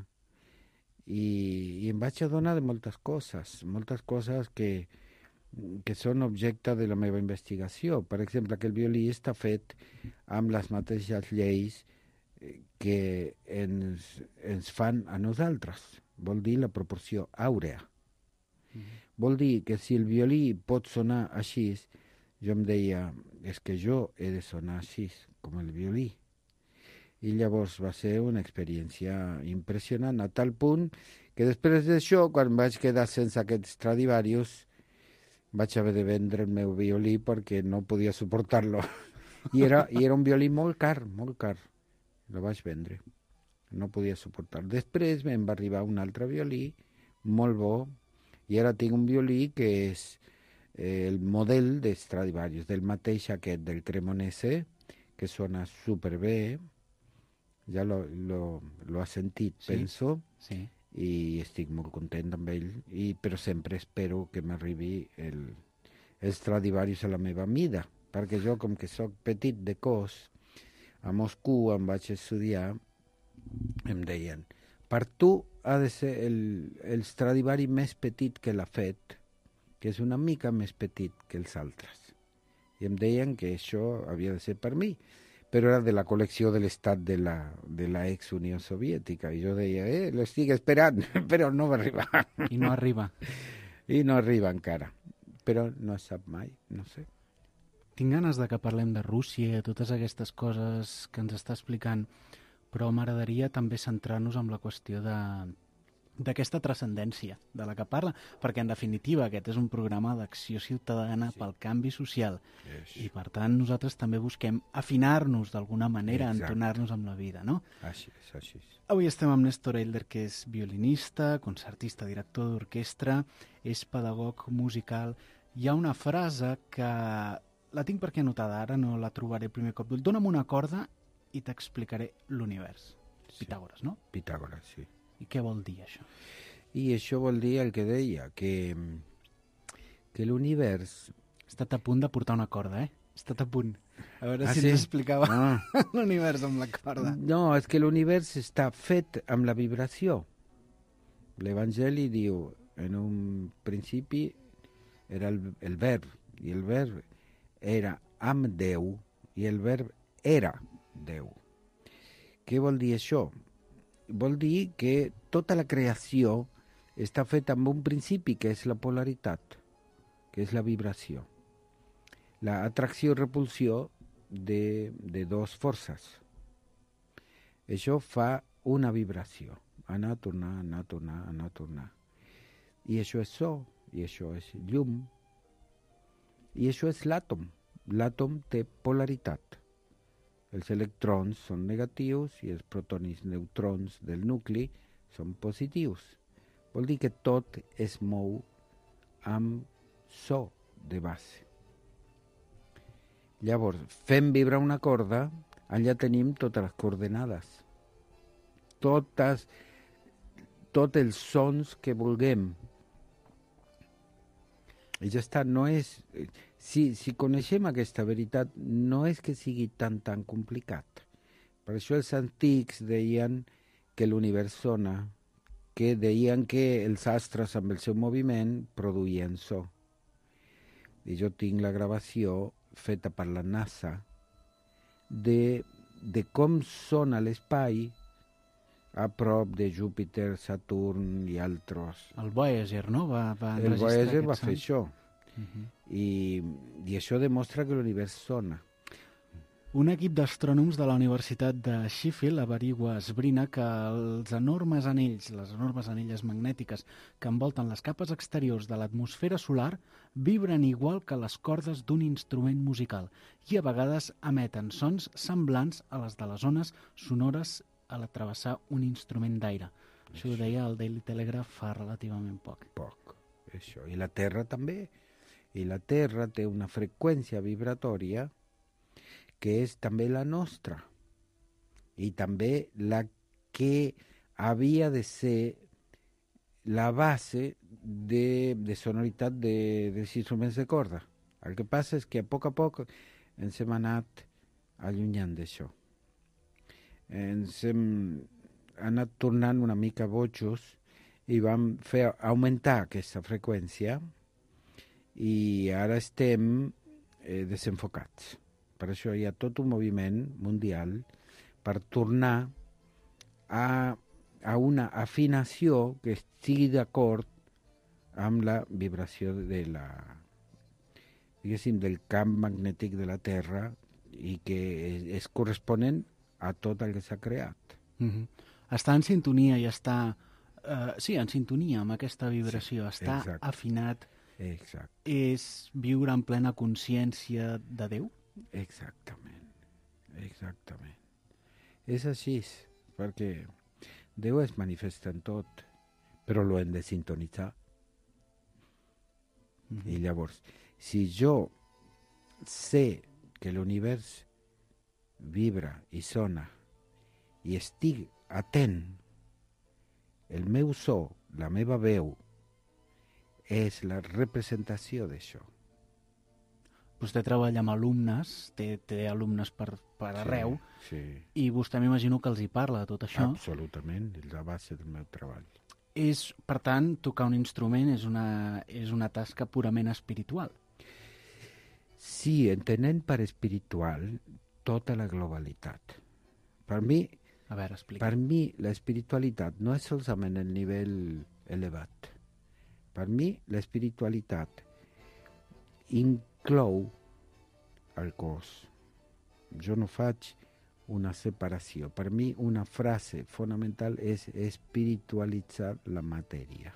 i em vaig adonar de moltes coses que són objecte de la meva investigació. Per exemple, que el violí està fet amb les mateixes lleis que ens fan a nosaltres. Vol dir la proporció àurea. Vol dir que si el violí pot sonar així, jo em deia, és que jo he de sonar així, com el violí. I llavors va ser una experiència impressionant, a tal punt que després d'això, quan vaig quedar sense aquest Stradivarius, vaig haver de vendre el meu violí perquè no podia suportar-lo. I era un violí molt car, molt car. Lo vaig vendre. No podia suportar. Després me'n va arribar un altre violí, molt bo, i ara tinc un violí que és el model de Stradivarius, del mateix aquest, del Cremonese, que sona superbé. Ja lo has sentit, sí, penso, sí. I estic molt content amb ell, però sempre espero que m'arribi el Stradivarius a la meva mida, perquè jo, com que soc petit de cos, a Moscou em vaig estudiar, em deien, per tu ha de ser el Stradivari més petit que l'ha fet, que és una mica més petit que els altres. I em deien que això havia de ser per mi, però era de la col·lecció de l'estat de la ex-Unió Soviètica. I jo deia, l'estic esperant, però no va arribar. I no arriba. I no arriba encara. Però no es sap mai, no sé. Tinc ganes de que parlem de Rússia, totes aquestes coses que ens està explicant, però m'agradaria també centrar-nos en la qüestió d'aquesta transcendència de la que parla, perquè en definitiva aquest és un programa d'acció ciutadana pel canvi social i per tant nosaltres també busquem afinar-nos d'alguna manera, entonar-nos amb la vida, no? Així és, així és. Avui estem amb Néstor Elder, que és violinista, concertista, director d'orquestra, és pedagog musical. Hi ha una frase que la tinc per aquí anotada, ara no la trobaré el primer cop. Dóna'm una corda i t'explicaré l'univers. Pitàgores, no? Pitàgores, sí. I què vol dir això? I això vol dir el que deia, que l'univers... He estat a punt de portar una corda, He estat a punt. A veure si sí? ens explicava l'univers amb la corda. No, és que l'univers està fet amb la vibració. L'Evangeli diu, en un principi era el verb, i el verb era amb Déu, i el verb era Déu. Què vol dir això? Vol dir que tota la creació està feta amb un principi, que és la polaritat, que és la vibració. La atracció i repulsió de dos forces. Això fa una vibració. Anar, tornar, anar, tornar, anar, tornar. I això és so, i això és llum, i això és l'àtom. L'àtom té polaritat. Els electrons són negatius i els protons i neutrons del nucli són positius. Vol dir que tot es mou amb so de base. Llavors, fem vibrar una corda, allà tenim totes les coordenades. Tots els sons que vulguem. I ja està, no és... Si coneixem aquesta veritat, no és que sigui tan complicat. Per això els antics deien que l'univers sona, que deien que els astres amb el seu moviment produïen so. I jo tinc la gravació feta per la NASA de com sona l'espai a prop de Júpiter, Saturn i altres. El Voyager, no? El Voyager va fer això. I això demostra que l'univers sona. Un equip d'astrònoms de la Universitat de Sheffield esbrina que les enormes anelles magnètiques que envolten les capes exteriors de l'atmosfera solar vibren igual que les cordes d'un instrument musical i a vegades emeten sons semblants a les de les ones sonores a la travessar un instrument d'aire. Això ho deia el Daily Telegraph fa relativament poc. Això. I la Terra també. I la Terra té una freqüència vibratòria que és també la nostra. I també la que havia de ser la base de sonoritat dels instruments de corda. El que passa és que a poc ens hem anat allunyant d'això. Ens hem anat tornant una mica bojos i vam fer augmentar aquesta freqüència i ara estem desenfocats. Per això hi ha tot un moviment mundial per tornar a una afinació que estigui d'acord amb la vibració del camp magnètic de la Terra i que és corresponent a tot el que s'ha creat. Està en sintonia i està en sintonia amb aquesta vibració, està afinat. Exacte. És viure en plena consciència de Déu? Exactament. És així, perquè Déu es manifesta en tot, però lo hem de sintonitzar. I llavors, si jo sé que l'univers vibra i sona i estic atent, el meu so, la meva veu, és la representació d'això. Vostè treballa amb alumnes, té alumnes per arreu, sí. I vostè m'imagino que els hi parla de tot això. Absolutament, és la base del meu treball. Per tant, tocar un instrument és una tasca purament espiritual. Sí, entenent per espiritual tota la globalitat. Per mi, l'espiritualitat no és solament el nivell elevat. Per mi, l'espiritualitat inclou el cos. Jo no faig una separació. Per mi una frase fonamental és espiritualitzar la matèria.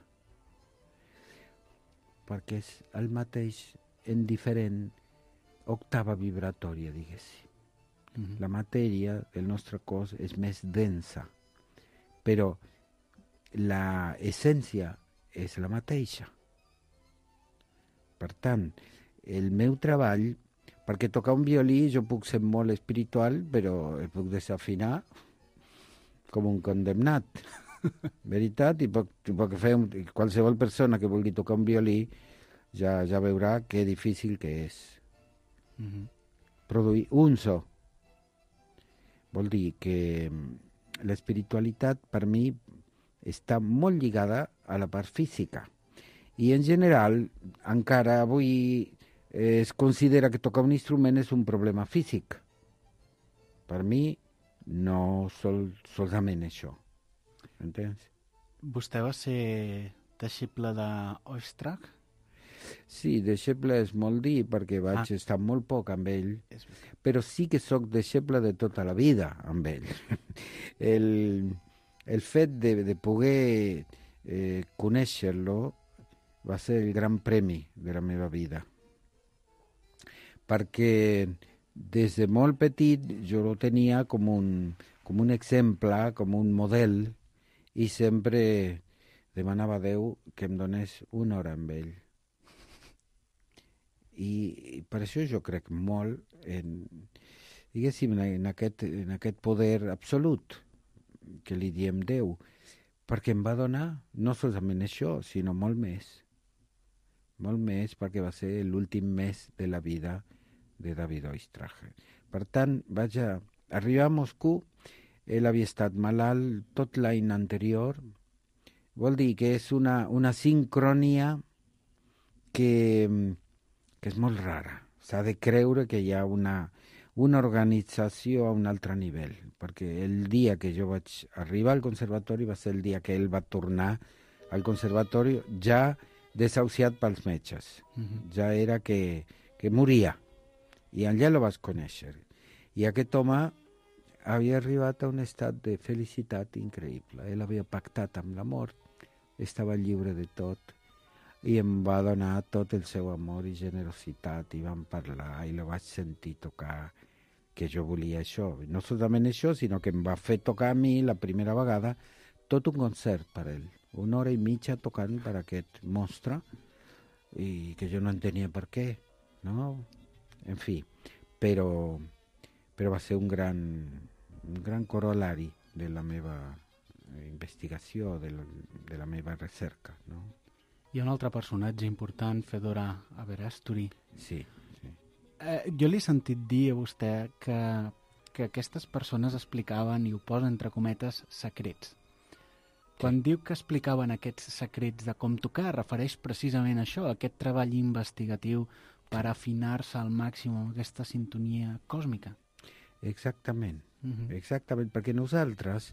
Perquè és el mateix en diferent octava vibratòria, diguéssim. La matèria del nostre cos és més densa, però l'essència és la mateixa. Per tant, el meu treball, perquè tocar un violí jo puc ser molt espiritual, però el puc desafinar com un condemnat. Veritat? I puc fer qualsevol persona que vulgui tocar un violí ja veurà que difícil que és. Produir un so. Vol dir que l'espiritualitat per mi està molt lligada a la part física. I en general, encara avui es considera que tocar un instrument és un problema físic. Per mi, no solament això. Entens? Vostè va ser deixeble d'Oistrakh? Sí, deixeble és molt dir, perquè vaig estar molt poc amb ell, però sí que sóc deixeble de tota la vida amb ell. El fet de poder conèixer-lo va ser el gran premi de la meva vida. Perquè des de molt petit jo lo tenia com un exemple, com un model, i sempre demanava a Déu que em donés una hora amb ell. I per això jo crec molt diguéssim, en aquest poder absolut que li diem Déu, perquè em va donar no solament això, sinó molt més, perquè va ser l'últim mes de la vida de David Oistrakh. Per tant, vaig arribar a Moscou, ell havia estat malalt tot l'any anterior, vol dir que és una sincronia que és molt rara. S'ha de creure que hi ha una organització a un altre nivell, perquè el dia que jo vaig arribar al conservatori va ser el dia que ell va tornar al conservatori ja desahuciat pels metges. Ja era que moria, i allà lo vaig conèixer. I aquest home havia arribat a un estat de felicitat increïble. Ell havia pactat amb la mort, estava lliure de tot, i em va donar tot el seu amor i generositat, i vam parlar, i lo vaig sentir tocar, que jo volia això. No solament això, sinó que em va fer tocar a mi la primera vegada tot un concert per ell, 1 hora i mitja tocant per aquest monstre, i que jo no entenia per què, no? En fi, però va ser un gran corolari de la meva investigació, de la meva recerca, no? Hi ha un altre personatge important, Fedora Averasturi. Sí. Jo li he sentit dir a vostè que aquestes persones explicaven, i ho posa entre cometes, secrets. Quan diu que explicaven aquests secrets de com tocar, refereix precisament a això, a aquest treball investigatiu per afinar-se al màxim amb aquesta sintonia còsmica. Exactament, exactament, perquè nosaltres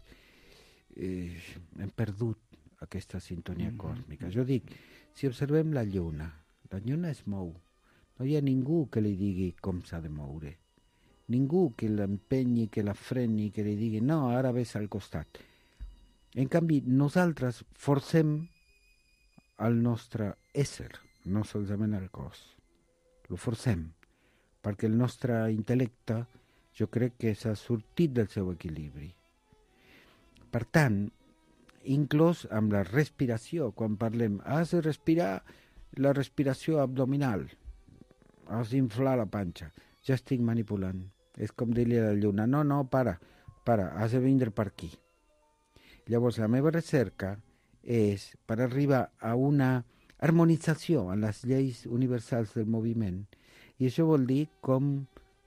hem perdut aquesta sintonia còsmica. Jo dic, si observem la lluna es mou. No hi ha ningú que li digui com s'ha de moure. Ningú que l'empenyi, que la freni, que li digui no, ara ves al costat. En canvi, nosaltres forcem el nostre ésser, no solament el cos. Lo forcem, perquè el nostre intel·lecte jo crec que s'ha sortit del seu equilibri. Per tant, inclús amb la respiració, quan parlem, has de respirar la respiració abdominal, has d'inflar la panxa, ja estic manipulant. És com dir-li a la lluna, no, para, has de vindre per aquí. Llavors, la meva recerca és per arribar a una harmonització en les lleis universals del moviment, i això vol dir com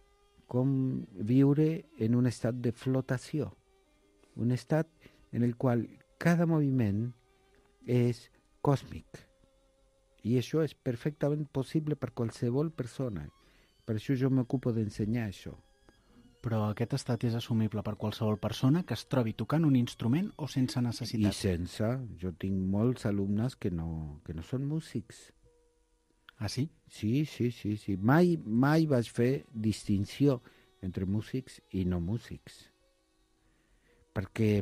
viure en un estat de flotació, un estat en el qual cada moviment és còsmic. I això és perfectament possible per qualsevol persona. Per això jo m'ocupo d'ensenyar això. Però aquest estat és assumible per qualsevol persona que es trobi tocant un instrument o sense necessitat? I sense. Jo tinc molts alumnes que no són músics. Ah, sí? Sí. Mai vaig fer distinció entre músics i no músics. Perquè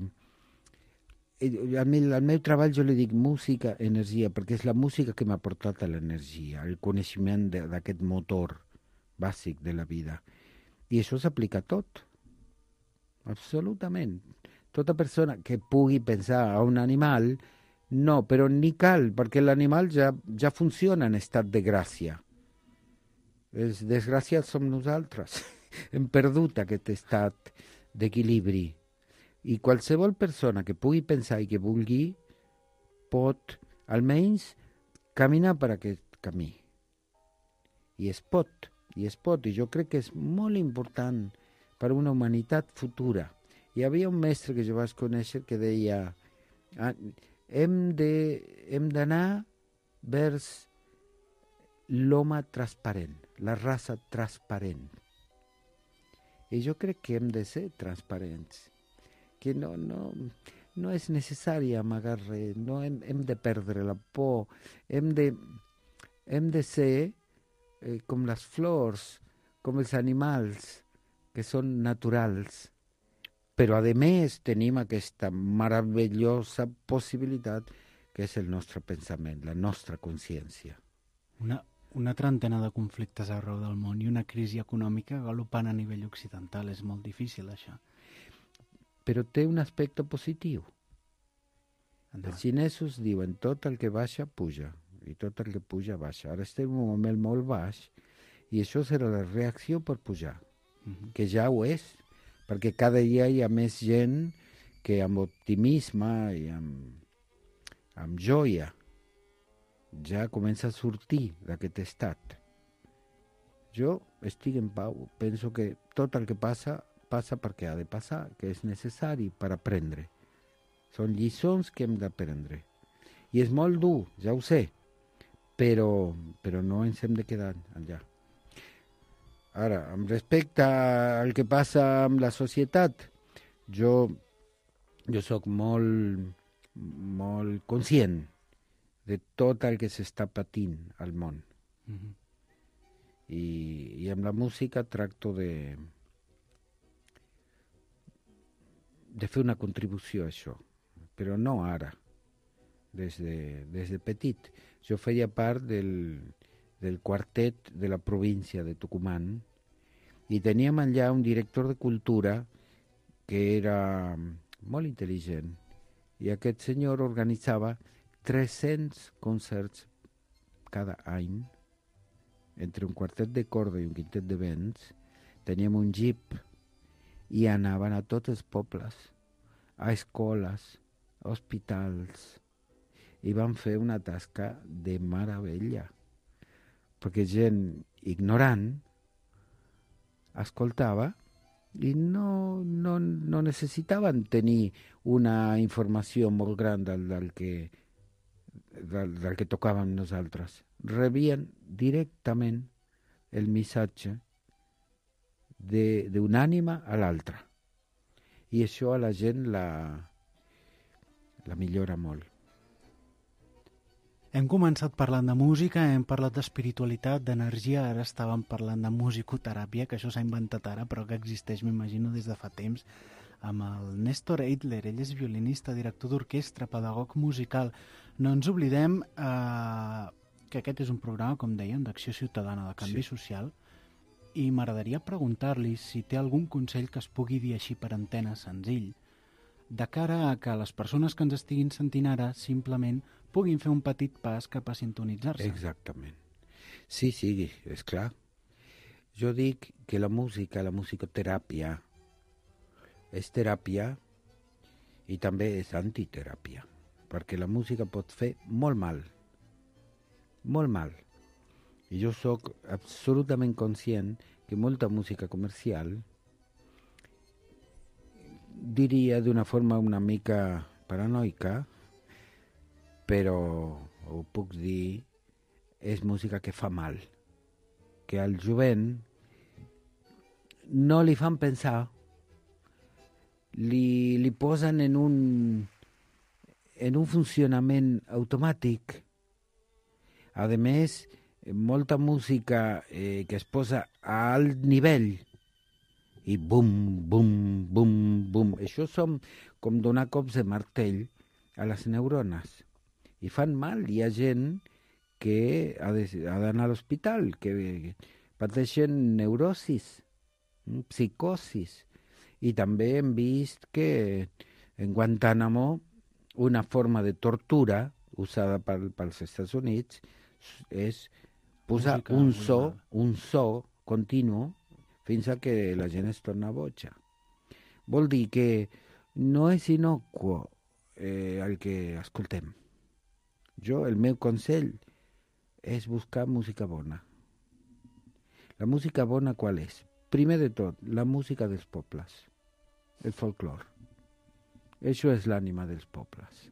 al meu treball jo li dic música, energia, perquè és la música que m'ha portat a l'energia, el coneixement d'aquest motor bàsic de la vida. I això s'aplica a tot, absolutament. Tota persona que pugui pensar a un animal, no, però ni cal, perquè l'animal ja funciona en estat de gràcia. Els desgraciats som nosaltres. Hem perdut aquest estat d'equilibri. I qualsevol persona que pugui pensar i que vulgui pot, almenys, caminar per aquest camí. I es pot. I jo crec que és molt important per a una humanitat futura. Hi havia un mestre que jo vaig conèixer que deia hem d'anar vers l'home transparent, la raça transparent. I jo crec que hem de ser transparents, que no és necessari amagar res, no hem de perdre la por, hem de ser com les flors, com els animals, que són naturals. Però, a més, tenim aquesta meravellosa possibilitat que és el nostre pensament, la nostra consciència. Una trentena de conflictes arreu del món i una crisi econòmica galopant a nivell occidental. És molt difícil, això. Però té un aspecte positiu. Endavant. Els xinesos diuen tot el que baixa, puja, i tot el que puja, baixa. Ara estem en un moment molt baix i això serà la reacció per pujar, que ja ho és, perquè cada dia hi ha més gent que amb optimisme i amb joia ja comença a sortir d'aquest estat. Jo estic en pau, penso que tot el que passa perquè ha de passar, que és necessari per aprendre. Són lliçons que hem d'aprendre. I és molt dur, ja ho sé, però no ens hem de quedar allà. Ara, amb respecte al que passa amb la societat, jo sóc molt conscient de tot el que s'està patint al món. I amb la música tracto de fer una contribució a això, però no ara, des de petit. Jo feia part del quartet de la província de Tucumán i teníem allà un director de cultura que era molt intel·ligent i aquest senyor organitzava 300 concerts cada any entre un quartet de corda i un quintet de vents. Teníem un jeep i anaven a tots els pobles, a escoles, a hospitals, i van fer una tasca de meravella, perquè gent ignorant escoltava i no necessitaven tenir una informació molt gran del que tocàvem nosaltres. Rebien directament el missatge d'una ànima a l'altra. I això a la gent la millora molt. Hem començat parlant de música, hem parlat d'espiritualitat, d'energia, ara estàvem parlant de musicoteràpia, que això s'ha inventat ara, però que existeix, m'imagino, des de fa temps, amb el Néstor Eitler. Ell és violinista, director d'orquestra, pedagog musical. No ens oblidem que aquest és un programa, com dèiem, d'acció ciutadana, de canvi social, i m'agradaria preguntar-li si té algun consell que es pugui dir així per antena, senzill, de cara a que les persones que ens estiguin sentint ara simplement puguin fer un petit pas cap a sintonitzar-se. Exactament. Sí, és clar. Jo dic que la música, la musicoteràpia, és teràpia i també és antiteràpia, perquè la música pot fer molt mal. Molt mal. I jo sóc absolutament conscient que molta música comercial, diria d'una forma una mica paranoica, però ho puc dir, és música que fa mal, que al jovent no li fan pensar, li posen en un funcionament automàtic. A més, molta música que es posa a alt nivell i bum, bum, bum, bum. Això són com donar cops de martell a les neurones. I fan mal. Hi ha gent que ha d'anar a l'hospital, que pateixen neurosis, psicosis. I també hem vist que en Guantánamo una forma de tortura usada pels Estats Units és posar un so continu fins a que la gent es torna boja. Vol dir que no és inocuo el que escoltem. El meu consell és buscar música bona. La música bona qual és? Primer de tot, la música dels pobles, el folclore. Això és l'ànima dels pobles.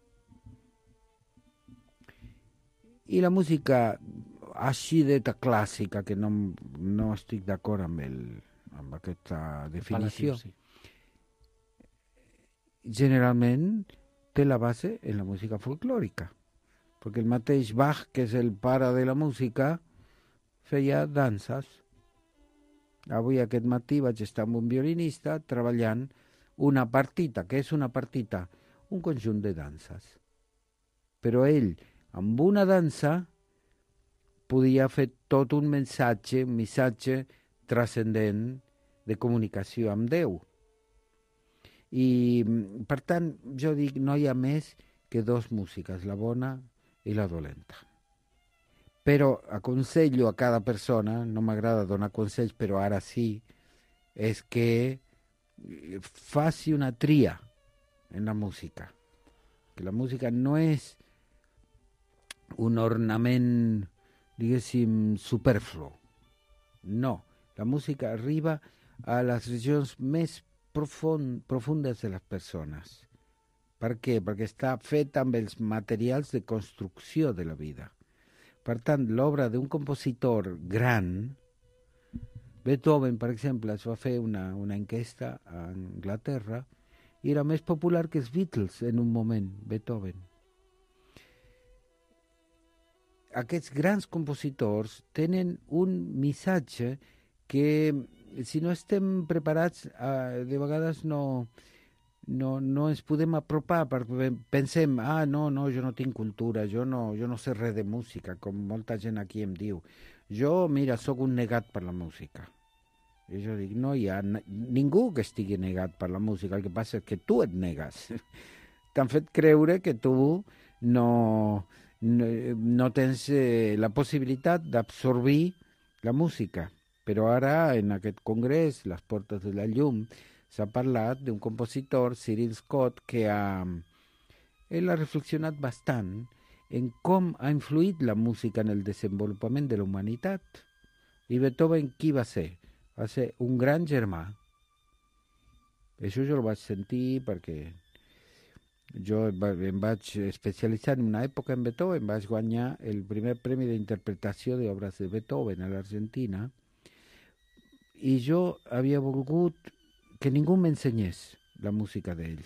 I la música així d'eta clàssica, que no estic d'acord amb aquesta definició, sí. Generalment té la base en la música folclòrica, perquè el mateix Bach, que és el pare de la música, feia danses. Avui aquest matí vaig estar amb un violinista treballant una partita. Què és una partita? Un conjunt de danses. Però ell, amb una dansa, podia fer tot un missatge transcendent de comunicació amb Déu. I, per tant, jo dic, no hi ha més que dos músiques, la bona i la dolenta. Però aconsello a cada persona, no m'agrada donar consells, però ara sí, és que faci una tria en la música. Que la música no és un ornament, diguéssim, superflu. No, la música arriba a les regions més profundes de les persones. Per què? Perquè està feta amb els materials de construcció de la vida. Per tant, l'obra d'un compositor gran, Beethoven, per exemple, es va fer una enquesta a Anglaterra i era més popular que els Beatles en un moment, Beethoven. Aquests grans compositors tenen un missatge que, si no estem preparats, de vegades no ens podem apropar, perquè pensem, no, jo no tinc cultura, jo no sé res de música, com molta gent aquí em diu. Jo, mira, sóc un negat per la música. I jo dic, no hi ha ningú que estigui negat per la música, el que passa és que tu et negues. T'han fet creure que tu no tens la possibilitat d'absorbir la música. Però ara, en aquest congrés, Les portes de la llum, s'ha parlat d'un compositor, Cyril Scott, que ell ha reflexionat bastant en com ha influït la música en el desenvolupament de la humanitat. I Beethoven, qui va ser? Va ser un gran germà. Això jo ho vaig sentir perquè jo em vaig especialitzar en una època en Beethoven, vaig guanyar el primer premi d'interpretació d'obres de Beethoven a l'Argentina, i jo havia volgut que ningú m'ensenyés la música d'ell.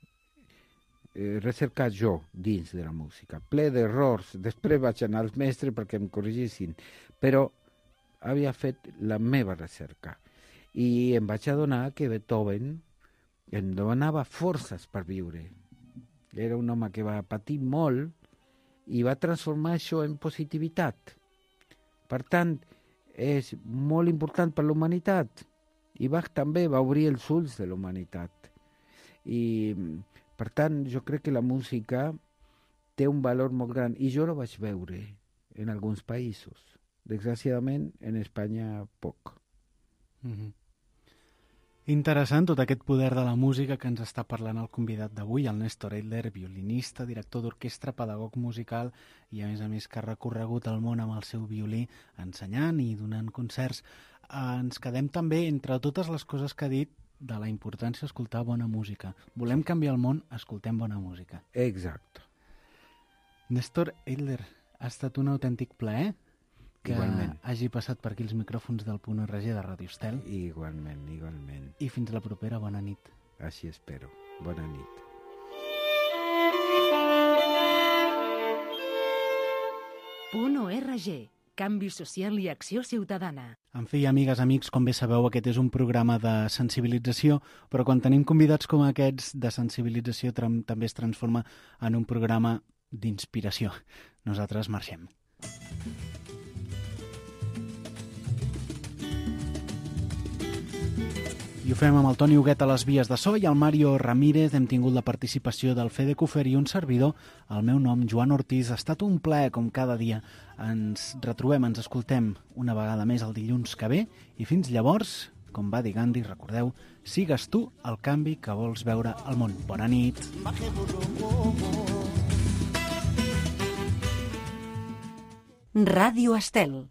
Recercar jo dins de la música, ple d'errors. Després vaig anar als mestres perquè em corrigissin, però havia fet la meva recerca. I em vaig adonar que Beethoven em donava forces per viure. Era un home que va patir molt i va transformar això en positivitat. Per tant, és molt important per la humanitat. I Bach també va obrir els ulls de la humanitat. I, per tant, jo crec que la música té un valor molt gran. I jo la vaig veure en alguns països. Desgraciadament, en Espanya, poc. Mm-hmm. Interessant tot aquest poder de la música que ens està parlant el convidat d'avui, el Néstor Eidler, violinista, director d'orquestra, pedagog musical i a més que ha recorregut el món amb el seu violí ensenyant i donant concerts. Ens quedem també, entre totes les coses que ha dit, de la importància d'escoltar bona música. Volem canviar el món, escoltem bona música. Exacte. Néstor Eidler, ha estat un autèntic plaer que igualment hagi passat per aquí els micròfons del Punt RG de Ràdio Estel. Igualment. I fins la propera, bona nit. Així espero. Bona nit. Punt ORG, canvi social i acció ciutadana. En fi, amigues, amics, com bé sabeu, aquest és un programa de sensibilització, però quan tenim convidats com aquests de sensibilització també es transforma en un programa d'inspiració. Nosaltres marxem. I ho fem amb el Toni Huguet a les vies de so i el Mario Ramírez. Hem tingut la participació del Fede Cufer i un servidor. El meu nom, Joan Ortiz. Ha estat un plaer, com cada dia. Ens retrobem, ens escoltem una vegada més el dilluns que ve. I fins llavors, com va dir Gandhi, recordeu, sigues tu el canvi que vols veure al món. Bona nit. Ràdio Estel.